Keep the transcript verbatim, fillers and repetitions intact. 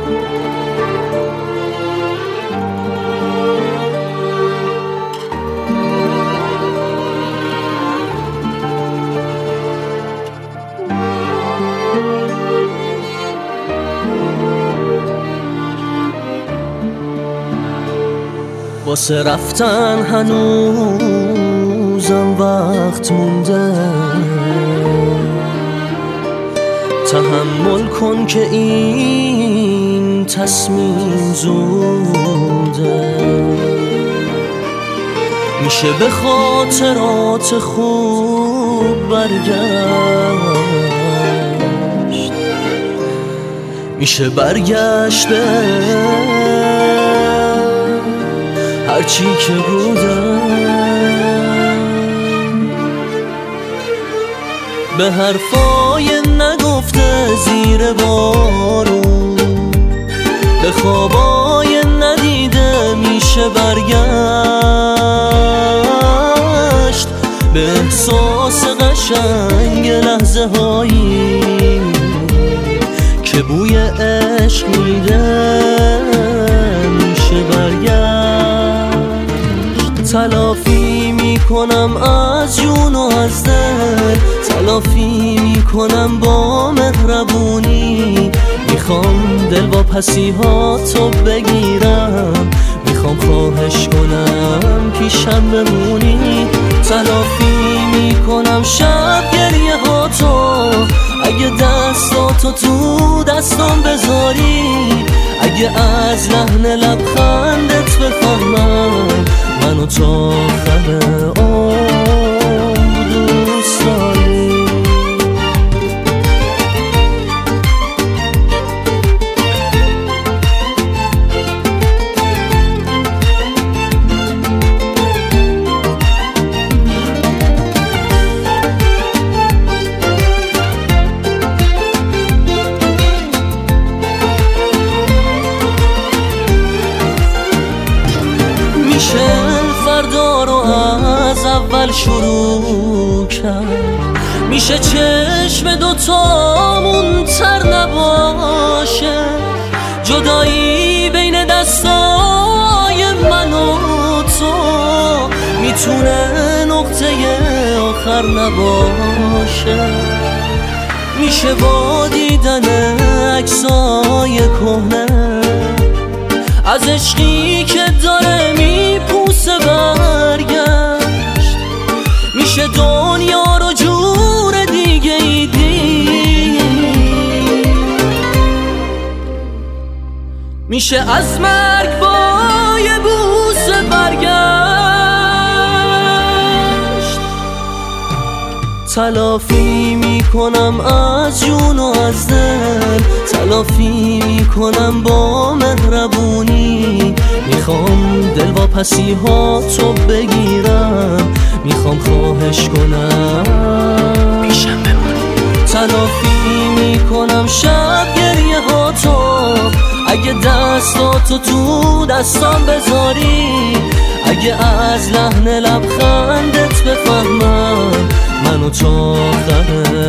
واسه رفتن هنوزم وقت مونده، تحمل کن که این تصمیم زوده. میشه به خاطرات خوب برگشت، میشه برگشت به هرچی که بوده، به حرفای نگفته زیر بارون، به خوابای ندیده میشه برگشت، به احساس قشنگ لحظه هایی که بوی عشق میده میشه برگشت. تلافی میکنم از جون و از دل، تلافی میکنم با مهربونی، میخوام دل با پسیهاتو بگیرم، میخوام خواهش کنم پیشم بمونی. تلافی میکنم شب گریه هاتو، اگه دستاتو تو دستام بذاری، اگه از لحن لبخندت بفهمم منو تا آخر عمر دوست داری. میشه فردا رو از اول شروع کرد، میشه چشم دوتامون تر نباشه، جدایی بین دستای من و تو میتونه نقطه آخر نباشه. میشه با دیدن عکسای کهنه از عشقی که داره میپوسه برگشت، میشه دنیا رو جور دیگه ای دید، میشه از مرگ با یه بوسه برگشت. تلافی میکنم از جون و از دل، تلافی میکنم با مهربونی، میخوام دل با پسیهاتو بگیرم، میخوام خواهش کنم پیشم بمونی. تلافی میکنم شب گریه هاتو، اگه دستاتو تو دستام بذاری، اگه از لحن لبخندت بفهمم منو تا آخر